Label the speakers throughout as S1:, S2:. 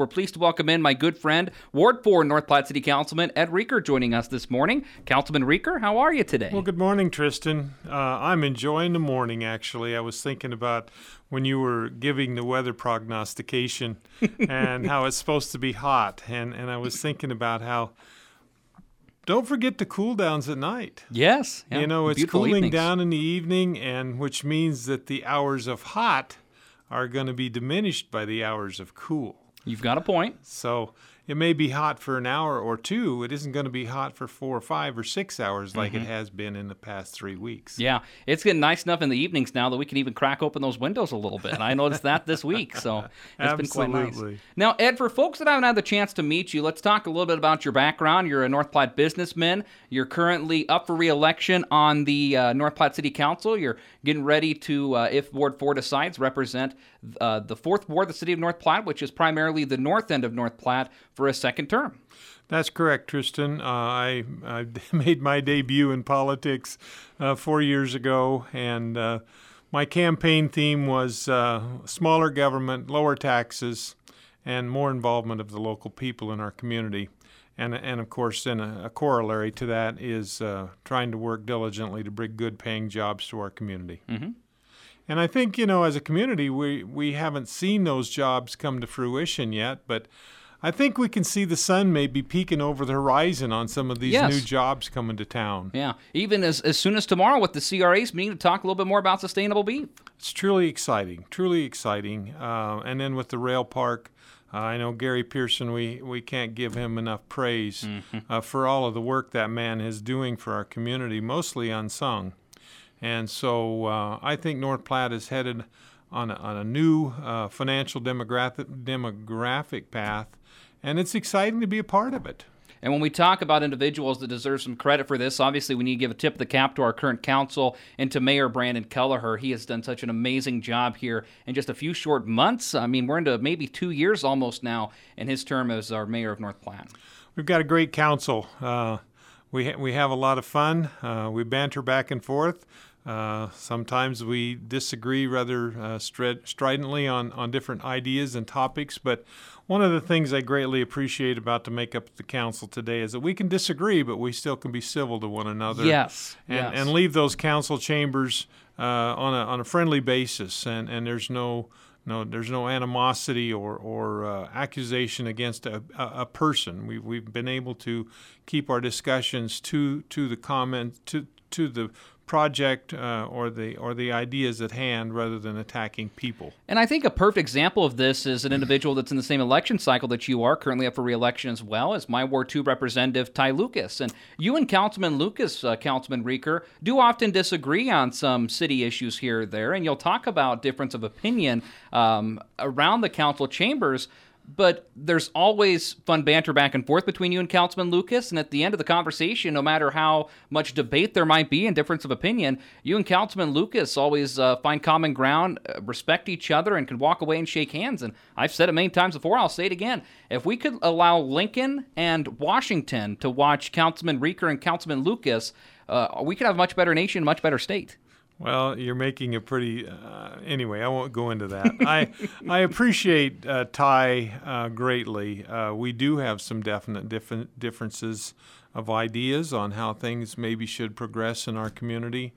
S1: We're pleased to welcome in my good friend, Ward 4 North Platte City Councilman Ed Reeker joining us this morning. Councilman Reeker, how are you today?
S2: Well, good morning, Tristan. I'm enjoying the morning, actually. I was thinking about when you were giving the weather prognostication and how it's supposed to be hot. And I was thinking about how, don't forget the cool downs at night.
S1: Yes. Yeah,
S2: it's cooling
S1: evenings.
S2: down in the evening, and which means that the hours of hot are going to be diminished by the hours of cool.
S1: You've got a point.
S2: So it may be hot for an hour or two. It isn't going to be hot for 4 or 5 or 6 hours like it has been in the past 3 weeks.
S1: Yeah, it's getting nice enough in the evenings now that we can even crack open those windows a little bit. I noticed that this week, so it's been quite nice. Now, Ed, for folks that haven't had the chance to meet you, let's talk a little bit about your background. You're a North Platte businessman. You're currently up for re-election on the North Platte City Council. You're getting ready to, if Ward 4 decides, represent the 4th Ward of the city of North Platte, which is primarily the north end of North Platte, for a second term.
S2: That's correct, Tristan. I made my debut in politics 4 years ago, and my campaign theme was smaller government, lower taxes, and more involvement of the local people in our community. And of course, then a corollary to that is trying to work diligently to bring good-paying jobs to our community. Mm-hmm. And I think, as a community, we haven't seen those jobs come to fruition yet, but I think we can see the sun maybe peeking over the horizon on some of these new jobs coming to town.
S1: Yeah, even as soon as tomorrow with the CRA's meeting to talk a little bit more about sustainable beef.
S2: It's truly exciting, truly exciting. And then with the rail park, I know Gary Pearson, we can't give him enough praise for all of the work that man is doing for our community, mostly unsung. And so I think North Platte is headed on a new financial demographic path, and it's exciting to be a part of it.
S1: And when we talk about individuals that deserve some credit for this, obviously we need to give a tip of the cap to our current council and to Mayor Brandon Kelleher. He has done such an amazing job here in just a few short months. I mean, we're into maybe 2 years almost now in his term as our mayor of North Platte.
S2: We've got a great council. We have a lot of fun. We banter back and forth. Sometimes we disagree rather stridently on different ideas and topics, but one of the things I greatly appreciate about the makeup of the council today is that we can disagree, but we still can be civil to one another.
S1: Yes.
S2: And leave those council chambers on a friendly basis, and there's no animosity or accusation against a person. We've been able to keep our discussions to the comment to the project or the ideas at hand rather than attacking people.
S1: And I think a perfect example of this is an individual that's in the same election cycle that you are, currently up for re-election as well, as my Ward 2 Representative Ty Lucas. And you and Councilman Lucas, Councilman Reeker, do often disagree on some city issues here or there, and you'll talk about difference of opinion around the council chambers. But there's always fun banter back and forth between you and Councilman Lucas, and at the end of the conversation, no matter how much debate there might be and difference of opinion, you and Councilman Lucas always find common ground, respect each other, and can walk away and shake hands. And I've said it many times before, I'll say it again. If we could allow Lincoln and Washington to watch Councilman Reeker and Councilman Lucas, we could have a much better nation, a much better state.
S2: Well, you're making a pretty anyway, I won't go into that. I appreciate Ty greatly. We do have some definite differences of ideas on how things maybe should progress in our community.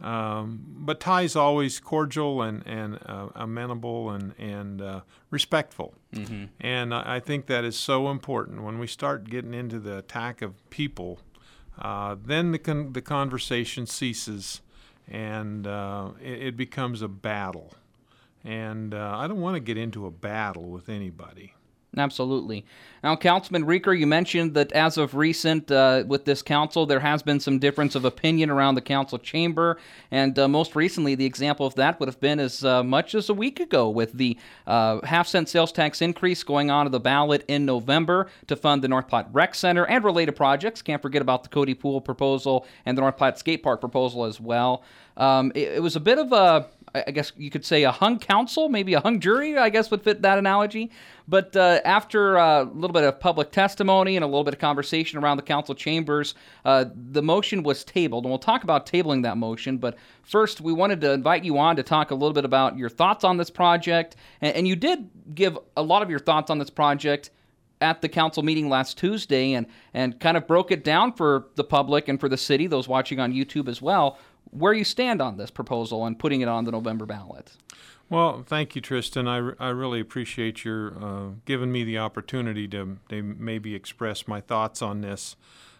S2: But Ty's always cordial and amenable and respectful. Mm-hmm. And I think that is so important. When we start getting into the attack of people, then the conversation ceases. And it becomes a battle. And I don't want to get into a battle with anybody.
S1: Absolutely. Now, Councilman Reeker, you mentioned that as of recent with this council, there has been some difference of opinion around the council chamber. And most recently, the example of that would have been as much as a week ago with the half-cent sales tax increase going on to the ballot in November to fund the North Platte Rec Center and related projects. Can't forget about the Cody Pool proposal and the North Platte Skate Park proposal as well. It was a bit of I guess you could say a hung council, maybe a hung jury, I guess would fit that analogy. But after a little bit of public testimony and a little bit of conversation around the council chambers, the motion was tabled. And we'll talk about tabling that motion. But first, we wanted to invite you on to talk a little bit about your thoughts on this project. And you did give a lot of your thoughts on this project at the council meeting last Tuesday and kind of broke it down for the public and for the city, those watching on YouTube as well, where you stand on this proposal and putting it on the November ballot.
S2: Well, thank you, Tristan. I really appreciate your giving me the opportunity to maybe express my thoughts on this.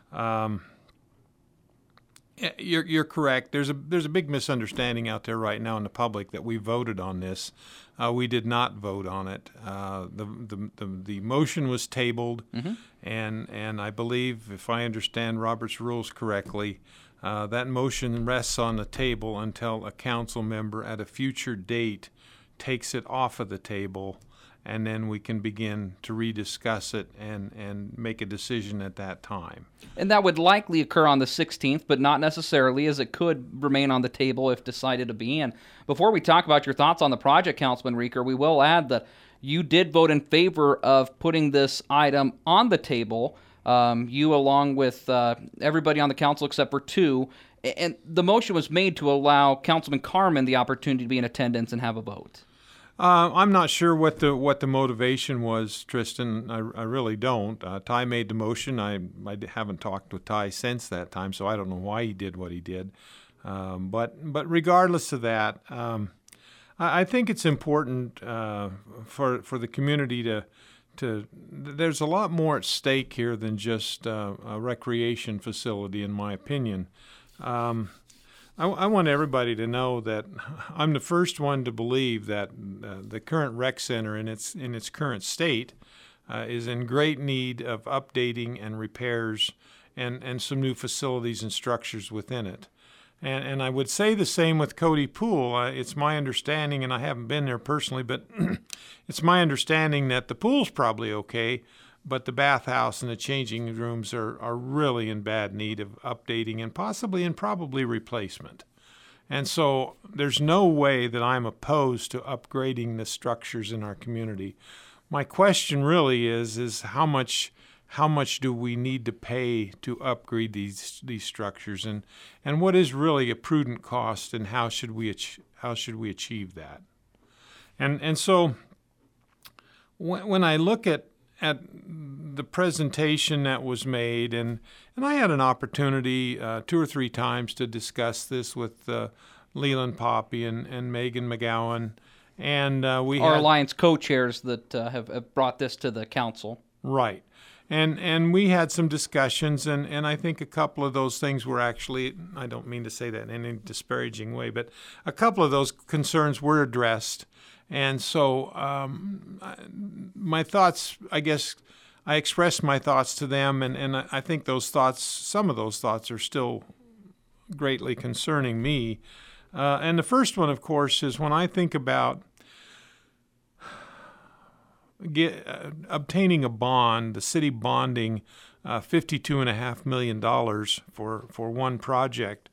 S2: You're correct. There's a big misunderstanding out there right now in the public that we voted on this. We did not vote on it. The motion was tabled, and I believe, if I understand Robert's rules correctly, that motion rests on the table until a council member at a future date takes it off of the table, and then we can begin to rediscuss it and make a decision at that time.
S1: And that would likely occur on the 16th, but not necessarily, as it could remain on the table if decided to be. And before we talk about your thoughts on the project, Councilman Reeker, we will add that you did vote in favor of putting this item on the table, you along with everybody on the council except for two. And the motion was made to allow Councilman Carmen the opportunity to be in attendance and have a vote.
S2: I'm not sure what the motivation was, Tristan. I really don't. Ty made the motion. I haven't talked with Ty since that time, so I don't know why he did what he did. But regardless of that, I think it's important for the community to. There's a lot more at stake here than just a recreation facility, in my opinion. I want everybody to know that I'm the first one to believe that the current rec center in its current state is in great need of updating and repairs and some new facilities and structures within it. And I would say the same with Cody Pool. It's my understanding, and I haven't been there personally, but it's my understanding that the pool's probably okay, but the bathhouse and the changing rooms are really in bad need of updating and probably replacement. And so there's no way that I'm opposed to upgrading the structures in our community. My question really is how much do we need to pay to upgrade these structures, and what is really a prudent cost, and how should we achieve that? And so when I look at the presentation that was made, and I had an opportunity 2 or 3 times to discuss this with Leland Poppy and Megan McGowan, and we
S1: our
S2: had
S1: Alliance co-chairs that have brought this to the council.
S2: Right. And we had some discussions, and I think a couple of those things were actually, I don't mean to say that in any disparaging way, but a couple of those concerns were addressed. And so my thoughts, I guess, I expressed my thoughts to them, and I think some of those thoughts are still greatly concerning me. And the first one, of course, is when I think about obtaining a bond, the city bonding $52.5 million for one project.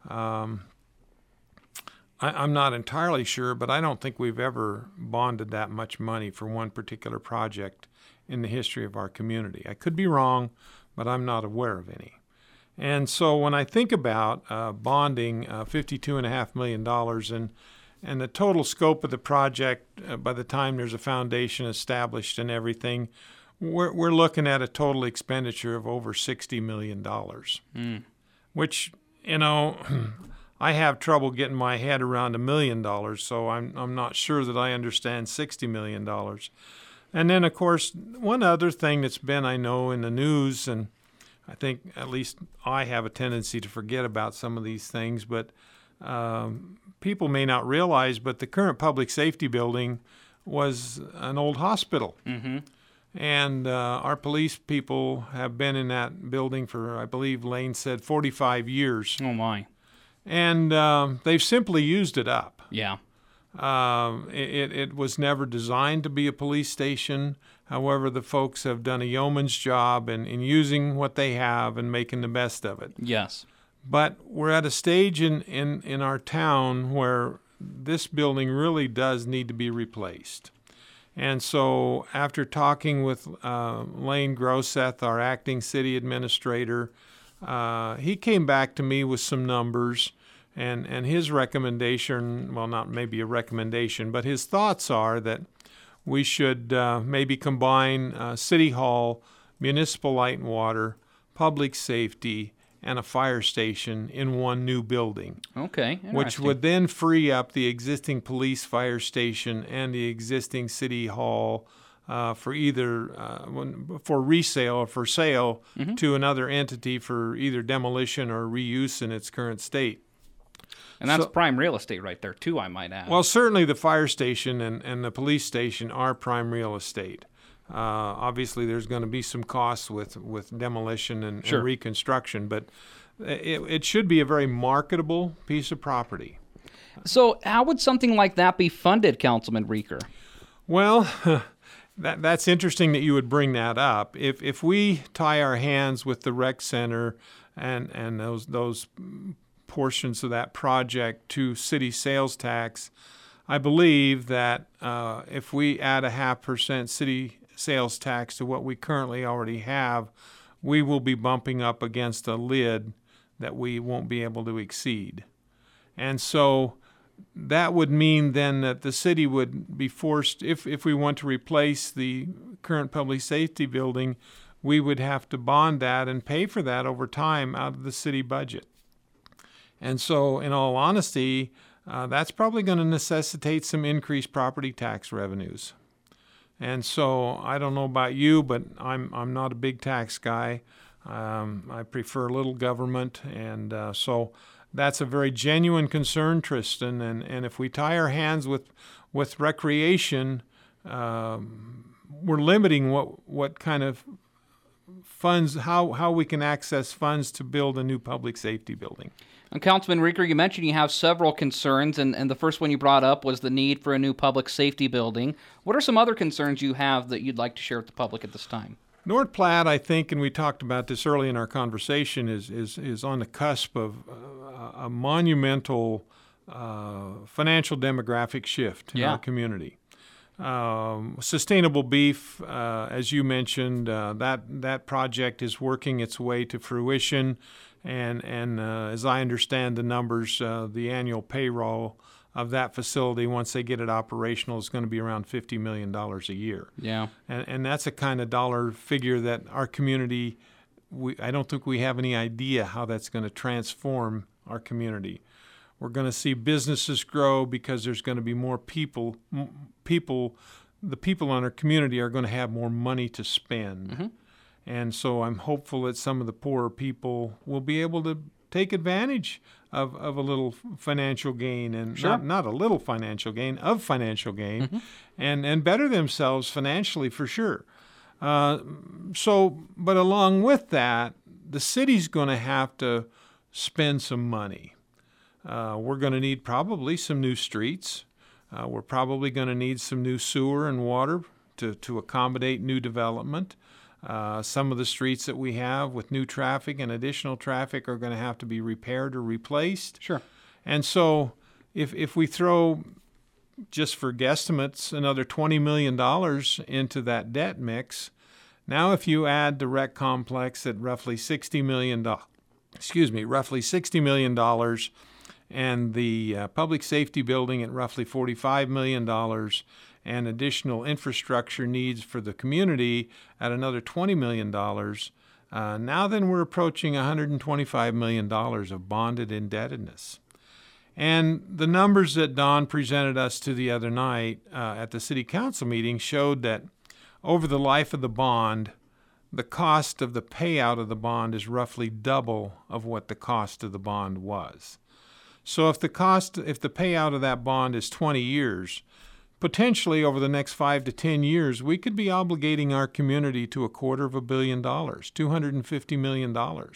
S2: I'm not entirely sure, but I don't think we've ever bonded that much money for one particular project in the history of our community. I could be wrong, but I'm not aware of any. And so when I think about bonding $52.5 million and the total scope of the project, by the time there's a foundation established and everything, we're looking at a total expenditure of over $60 million, which, I have trouble getting my head around $1 million, so I'm not sure that I understand $60 million. And then, of course, one other thing that's been, I know, in the news, and I think at least I have a tendency to forget about some of these things, but people may not realize, but the current public safety building was an old hospital. Mm-hmm. And our police people have been in that building for, I believe Lane said, 45 years.
S1: Oh, my.
S2: And they've simply used it up.
S1: Yeah.
S2: It was never designed to be a police station. However, the folks have done a yeoman's job in using what they have and making the best of it.
S1: Yes.
S2: But we're at a stage in our town where this building really does need to be replaced. And so after talking with Lane Groseth, our acting city administrator, he came back to me with some numbers, and his recommendation, well, not maybe a recommendation, but his thoughts are that we should maybe combine City Hall, municipal light and water, public safety, and a fire station in one new building.
S1: Okay,
S2: which would then free up the existing police fire station and the existing city hall for either for resale or for sale to another entity for either demolition or reuse in its current state.
S1: And that's prime real estate right there, too, I might add.
S2: Well, certainly the fire station and the police station are prime real estate. Obviously, there's going to be some costs with demolition and reconstruction, but it should be a very marketable piece of property.
S1: So how would something like that be funded, Councilman Reeker?
S2: Well, that's interesting that you would bring that up. If we tie our hands with the rec center and those portions of that project to city sales tax, I believe that if we add 0.5% city sales tax to what we currently already have, we will be bumping up against a lid that we won't be able to exceed. And so that would mean then that the city would be forced, if we want to replace the current public safety building, we would have to bond that and pay for that over time out of the city budget. And so in all honesty, that's probably going to necessitate some increased property tax revenues. And so I don't know about you, but I'm not a big tax guy. I prefer little government, and so that's a very genuine concern, Tristan. And if we tie our hands with recreation, we're limiting what kind of funds, how we can access funds to build a new public safety building.
S1: And Councilman Reeker, you mentioned you have several concerns, and the first one you brought up was the need for a new public safety building. What are some other concerns you have that you'd like to share with the public at this time?
S2: North Platte, I think, and we talked about this early in our conversation, is on the cusp of a monumental financial demographic shift in our community. Sustainable beef, as you mentioned, that project is working its way to fruition. And as I understand the numbers, the annual payroll of that facility, once they get it operational, is going to be around $50 million a year.
S1: Yeah.
S2: And that's a kind of dollar figure that our community, I don't think we have any idea how that's going to transform our community. We're going to see businesses grow because there's going to be more people. The people in our community are going to have more money to spend. Mm-hmm. And so I'm hopeful that some of the poorer people will be able to take advantage of a little financial gain, and not a little financial gain, of financial gain, and better themselves financially for sure. But along with that, the city's going to have to spend some money. We're going to need probably some new streets. We're probably going to need some new sewer and water to accommodate new development. Some of the streets that we have with new traffic and additional traffic are going to have to be repaired or replaced.
S1: Sure.
S2: And so if we throw, just for guesstimates, another $20 million into that debt mix, now if you add the rec complex at roughly $60 million, and the public safety building at roughly $45 million, and additional infrastructure needs for the community at another $20 million, now then we're approaching $125 million of bonded indebtedness. And the numbers that Don presented us to the other night at the city council meeting showed that over the life of the bond, the cost of the payout of the bond is roughly double of what the cost of the bond was. So if the payout of that bond is 20 years, potentially over the next 5 to 10 years, we could be obligating our community to $250 million, $250 million.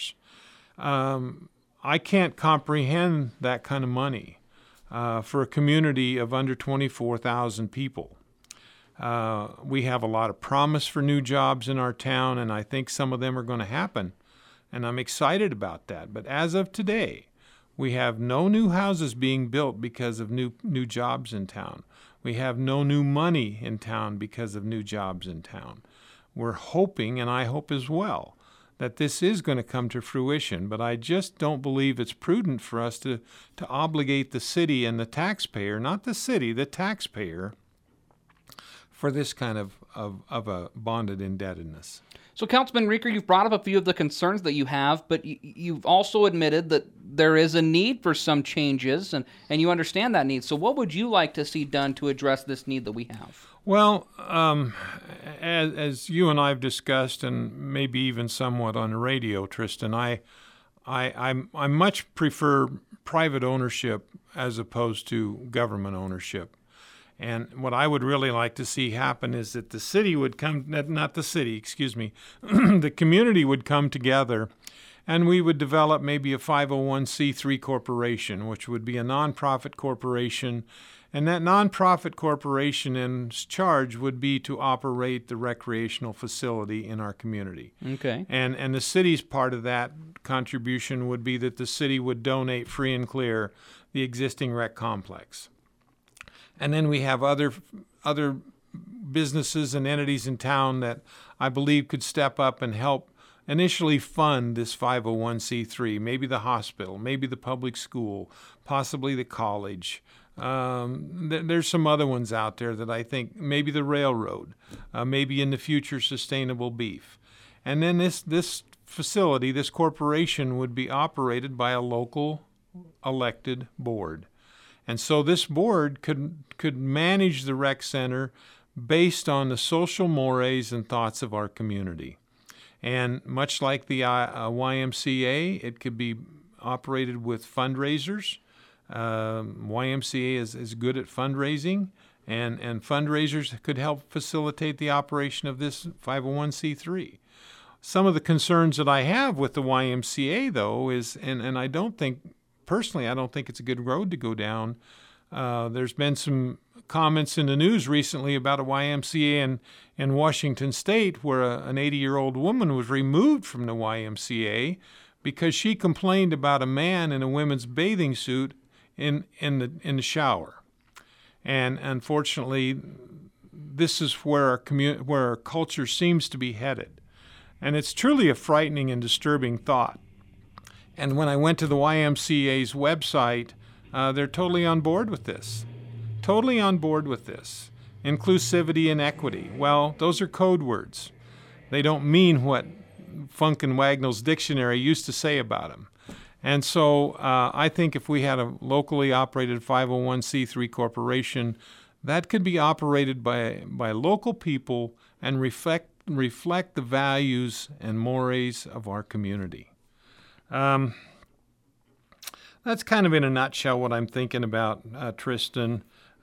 S2: I can't comprehend that kind of money for a community of under 24,000 people. We have a lot of promise for new jobs in our town, and I think some of them are going to happen, and I'm excited about that. But as of today, We have no new houses being built because of new jobs in town. We have no new money in town because of new jobs in town. We're hoping, and I hope as well, that this is going to come to fruition, but I just don't believe it's prudent for us to obligate the city and the taxpayer, not the city, the taxpayer, for this kind of a bonded indebtedness.
S1: So, Councilman Reeker, you've brought up a few of the concerns that you have, but you've also admitted that there is a need for some changes, and you understand that need. So what would you like to see done to address this need that we have?
S2: Well, as you and I have discussed, and maybe even somewhat on the radio, Tristan, I much prefer private ownership as opposed to government ownership. And what I would really like to see happen is that the city would come, not the city, excuse me, the community would come together and we would develop maybe a 501c3 corporation, which would be a nonprofit corporation. And that nonprofit corporation's charge would be to operate the recreational facility in our community.
S1: Okay.
S2: And the city's part of that contribution would be that the city would donate free and clear the existing rec complex. And then we have other businesses and entities in town that I believe could step up and help initially fund this 501c3, maybe the hospital, maybe the public school, possibly the college. There's some other ones out there that I think, maybe the railroad, maybe in the future Sustainable Beef. And then this facility, this corporation would be operated by a local elected board. And so this board could manage the rec center based on the social mores and thoughts of our community. And much like the YMCA, it could be operated with fundraisers. YMCA is good at fundraising, and fundraisers could help facilitate the operation of this 501c3. Some of the concerns that I have with the YMCA, though, is, and I don't think, personally, I don't think it's a good road to go down. There's been some comments in the news recently about a YMCA in Washington State where an 80-year-old woman was removed from the YMCA because she complained about a man in a women's bathing suit in the shower. And unfortunately, this is where our culture seems to be headed. And it's truly a frightening and disturbing thought. And when I went to the YMCA's website, they're totally on board with this. Totally on board with this. Inclusivity and equity. Well, those are code words. They don't mean what Funk and Wagnall's dictionary used to say about them. And so I think if we had a locally operated 501c3 corporation, that could be operated by local people and reflect the values and mores of our community. That's kind of in a nutshell what I'm thinking about, Tristan.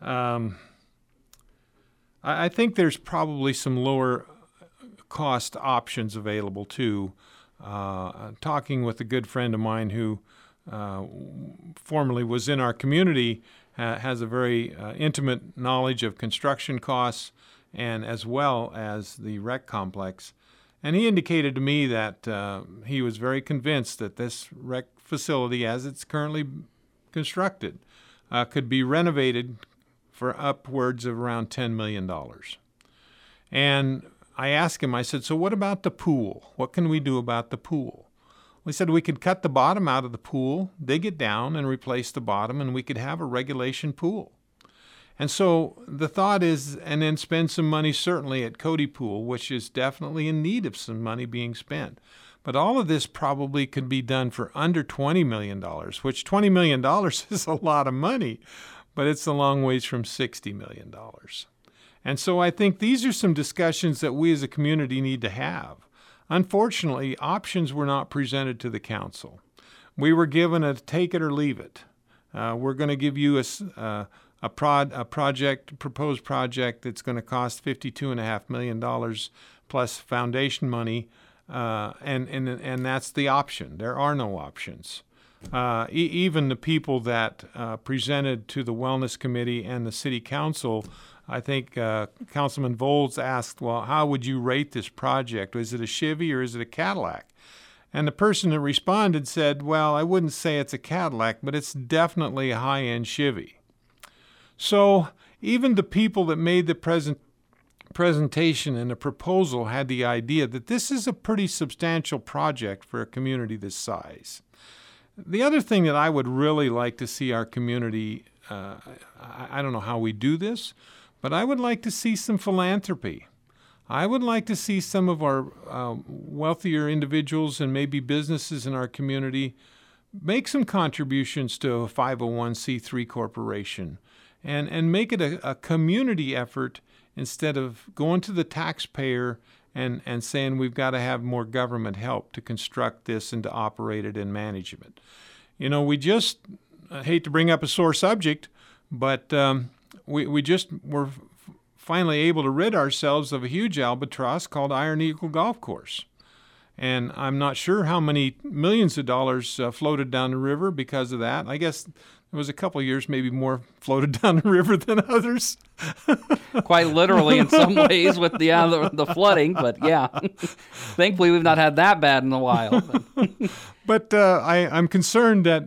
S2: I think there's probably some lower cost options available too. Talking with a good friend of mine who formerly was in our community, has a very intimate knowledge of construction costs and as well as the rec complex. And he indicated to me that he was very convinced that this rec facility, as it's currently constructed, could be renovated for upwards of around $10 million. And I asked him, I said, so what about the pool? What can we do about the pool? Well, he said we could cut the bottom out of the pool, dig it down, and replace the bottom, and we could have a regulation pool. And so the thought is, and then spend some money certainly at Cody Pool, which is definitely in need of some money being spent. But all of this probably could be done for under $20 million, which $20 million is a lot of money, but it's a long ways from $60 million. And so I think these are some discussions that we as a community need to have. Unfortunately, options were not presented to the council. We were given a take it or leave it. We're going to give you a proposed project that's going to cost $52.5 million plus foundation money, and that's the option. There are no options. Even the people that presented to the Wellness Committee and the City Council, I think Councilman Volz asked, well, how would you rate this project? Is it a Chevy or is it a Cadillac? And the person that responded said, well, I wouldn't say it's a Cadillac, but it's definitely a high-end Chevy. So even the people that made the presentation and the proposal had the idea that this is a pretty substantial project for a community this size. The other thing that I would really like to see our community, I don't know how we do this, but I would like to see some philanthropy. I would like to see some of our wealthier individuals and maybe businesses in our community make some contributions to a 501c3 corporation and make it a community effort instead of going to the taxpayer and saying we've got to have more government help to construct this and to operate it and manage it. You know, I hate to bring up a sore subject, but we were finally able to rid ourselves of a huge albatross called Iron Eagle Golf Course. And I'm not sure how many millions of dollars floated down the river because of that. I guess there was a couple of years maybe more floated down the river than others.
S1: Quite literally in some ways with the flooding, but yeah. Thankfully we've not had that bad in a while.
S2: But I'm concerned that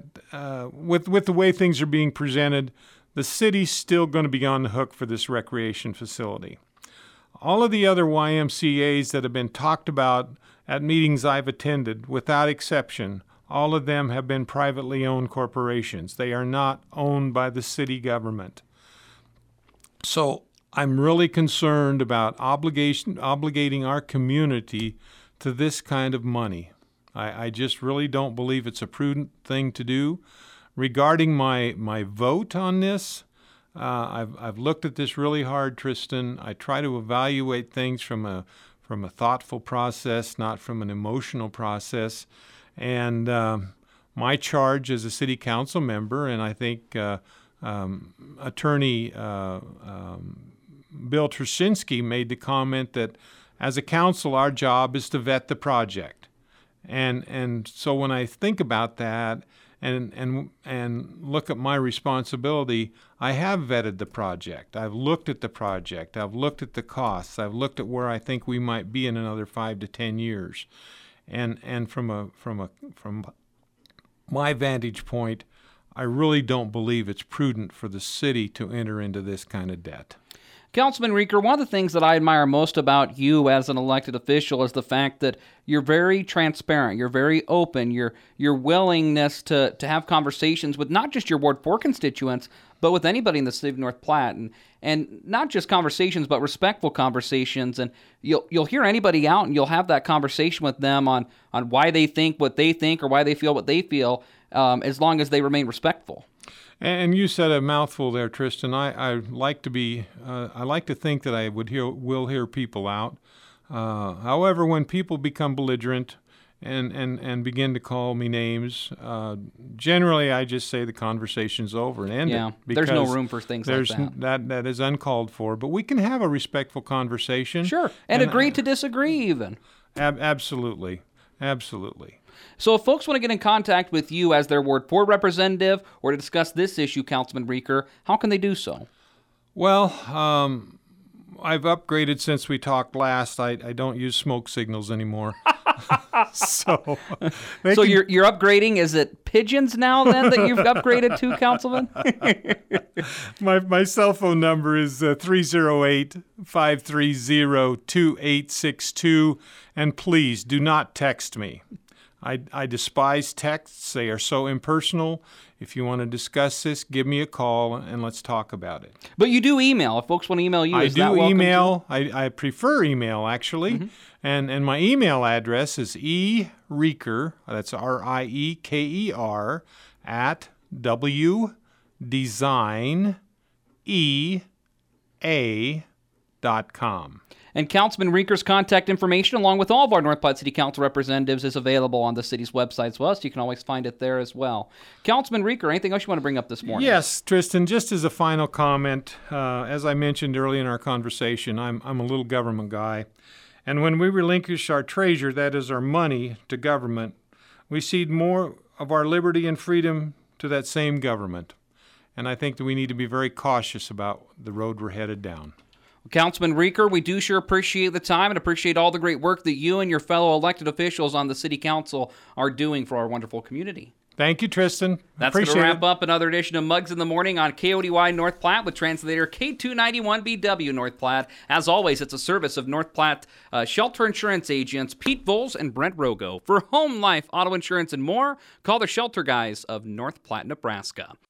S2: with the way things are being presented, the city's still going to be on the hook for this recreation facility. All of the other YMCAs that have been talked about at meetings I've attended, without exception, all of them have been privately owned corporations. They are not owned by the city government. So I'm really concerned about obligating our community to this kind of money. I just really don't believe it's a prudent thing to do. Regarding my vote on this, I've looked at this really hard, Tristan. I try to evaluate things from a thoughtful process, not from an emotional process. And my charge as a city council member, and I think Attorney Bill Trzynski made the comment that as a council, our job is to vet the project. And so when I think about that, and look at my responsibility, I have vetted the project. I've looked at the project. I've looked at the costs. I've looked at where I think we might be in another 5 to 10 years. And from my vantage point, I really don't believe it's prudent for the city to enter into this kind of debt.
S1: Councilman Reeker, one of the things that I admire most about you as an elected official is the fact that you're very transparent, you're very open, your willingness to have conversations with not just your Ward 4 constituents, but with anybody in the city of North Platte, and not just conversations, but respectful conversations. And you'll hear anybody out, and you'll have that conversation with them on why they think what they think or why they feel what they feel, as long as they remain respectful.
S2: And you said a mouthful there, Tristan. I like to think that I will hear people out. However, when people become belligerent and begin to call me names, generally I just say the conversation's over and end it.
S1: There's no room for things like that.
S2: That is uncalled for. But we can have a respectful conversation.
S1: Sure, and agree to disagree even.
S2: Absolutely. Absolutely.
S1: So if folks want to get in contact with you as their Ward 4 representative or to discuss this issue, Councilman Reeker, how can they do so?
S2: Well, I've upgraded since we talked last. I don't use smoke signals anymore. So
S1: you're upgrading. Is it pigeons now then that you've upgraded to, Councilman?
S2: My cell phone number is 308-530-2862, and please do not text me. I despise texts. They are so impersonal. If you want to discuss this, give me a call and let's talk about it.
S1: But you do email. If folks want to email you,
S2: I do email. I prefer email, actually. Mm-hmm. And my email address is ereeker, that's RIEKER, at wdesigneA.com.
S1: And Councilman Reeker's contact information, along with all of our North Platte City Council representatives, is available on the city's website as well, so you can always find it there as well. Councilman Reeker, anything else you want to bring up this morning?
S2: Yes, Tristan, just as a final comment, as I mentioned early in our conversation, I'm a little government guy. And when we relinquish our treasure, that is our money, to government, we cede more of our liberty and freedom to that same government. And I think that we need to be very cautious about the road we're headed down.
S1: Councilman Reeker, we do sure appreciate the time and appreciate all the great work that you and your fellow elected officials on the City Council are doing for our wonderful community.
S2: Thank you, Tristan.
S1: That's going to wrap up another edition of Mugs in the Morning on KODY North Platte with translator K291BW North Platte. As always, it's a service of North Platte Shelter Insurance agents Pete Voles and Brent Rogo. For home, life, auto insurance, and more, call the Shelter Guys of North Platte, Nebraska.